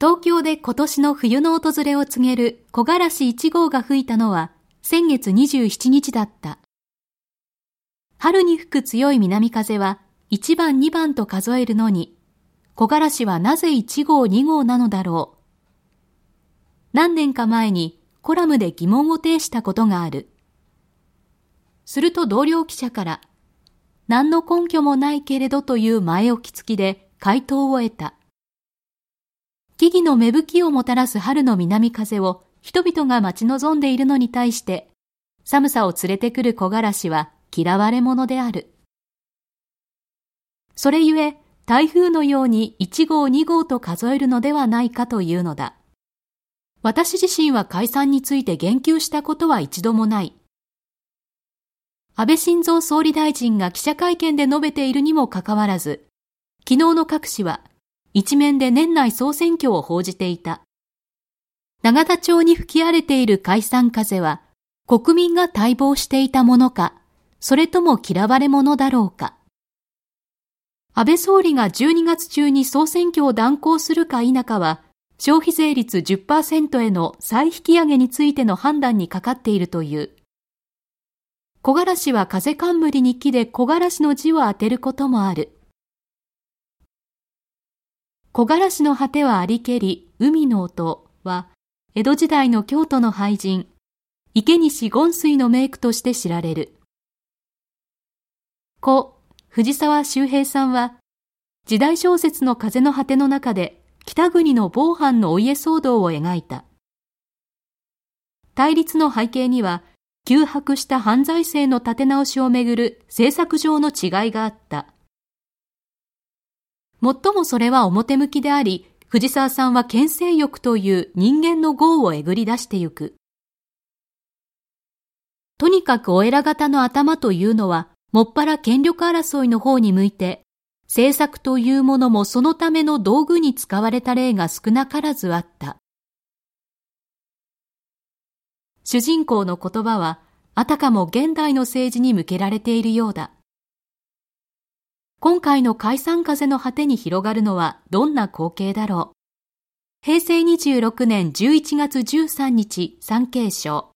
東京で今年の冬の訪れを告げる木枯らし1号が吹いたのは先月27日だった。春に吹く強い南風は1番2番と数えるのに、木枯らしはなぜ1号2号なのだろう。何年か前にコラムで疑問を呈したことがある。すると同僚記者から、何の根拠もないけれどという前置き付きで回答を得た。木々の芽吹きをもたらす春の南風を人々が待ち望んでいるのに対して、寒さを連れてくる木枯らしは嫌われ者である。それゆえ、台風のように1号2号と数えるのではないかというのだ。私自身は解散について言及したことは一度もない。安倍晋三総理大臣が記者会見で述べているにもかかわらず、昨日の各紙は一面で年内総選挙を報じていた。永田町に吹き荒れている解散風は、国民が待望していたものか、それとも嫌われ者だろうか。安倍総理が12月中に総選挙を断行するか否かは、消費税率 10% への再引き上げについての判断にかかっているという。木枯らしは風冠に木で木枯らしの字を当てることもある。木枯らしの果てはありけり、海の音は、江戸時代の京都の俳人、池西権水の名句として知られる。故、藤沢周平さんは、時代小説の風の果ての中で、北国の防犯のお家騒動を描いた。対立の背景には、急迫した犯罪性の立て直しをめぐる政策上の違いがあった。もっともそれは表向きであり、藤沢さんは権勢欲という人間の業をえぐり出してゆく。とにかくお偉方の頭というのは、もっぱら権力争いの方に向いて、政策というものもそのための道具に使われた例が少なからずあった。主人公の言葉は、あたかも現代の政治に向けられているようだ。今回の解散風の果てに広がるのはどんな光景だろう。平成26年11月13日、産経省。